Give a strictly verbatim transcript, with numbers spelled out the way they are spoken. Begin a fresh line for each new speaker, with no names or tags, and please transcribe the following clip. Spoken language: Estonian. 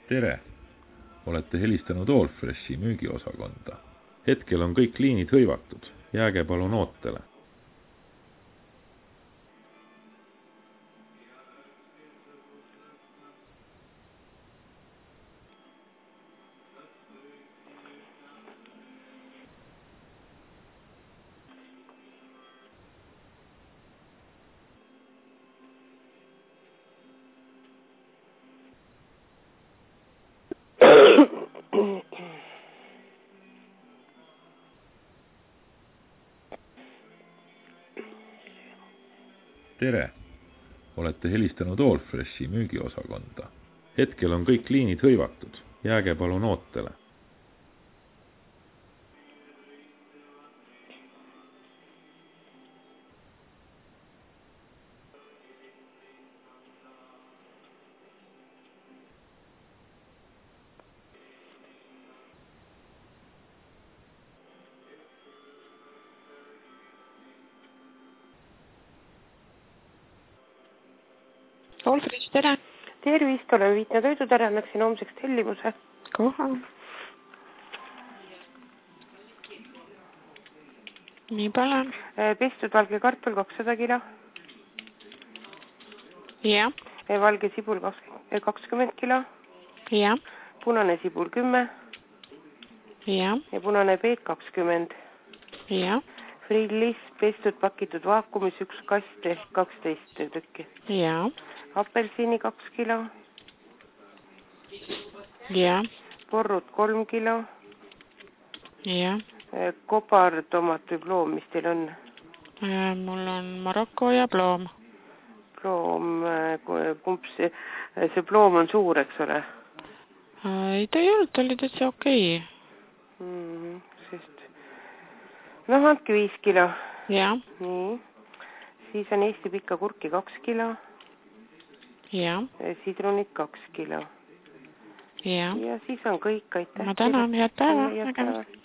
Tere! Olete helistanud Allfreshi müügiosakonda. Hetkel on kõik liinid hõivatud. Jääge palun ootele. Tere! Olete helistanud Allfreshi müügiosakonda. Hetkel on kõik liinid hõivatud. Jääge palun ootele.
Allfresh, tere!
Tervist, olen Viitna Toidutare, annaksin homseks tellimuse.
Kohe. Nii palju.
Pestud valge kartul kakssada kilo.
Ja.
Valge sibul kakskümmend kilo.
Ja.
Punane sibul kümme.
Ja.
Ja punane peet kakskümmend.
Ja.
Frillis pestud pakitud vaakumis üks kast ehk kaksteist tükki.
Ja.
Apelsini kaks kilo.
Ja.
Porrud kolm kilo.
Ja.
Kobar, tomat või ploom, mis teil on?
Mul on Maroko ja ploom.
Ploom, kumb see, see ploom on suur, eks ole?
Ei, ta ei olnud, ta oli täitsa okei.
Mm, sest... noh, andke viis kilo.
Ja.
Nii. Siis on Eesti pikka kurki kaks kilo.
Ja.
Sidrunid kaks kilo.
Ja.
Ja siis on kõik, aitäh.
Ma tänan, head päeva.
Head päeva.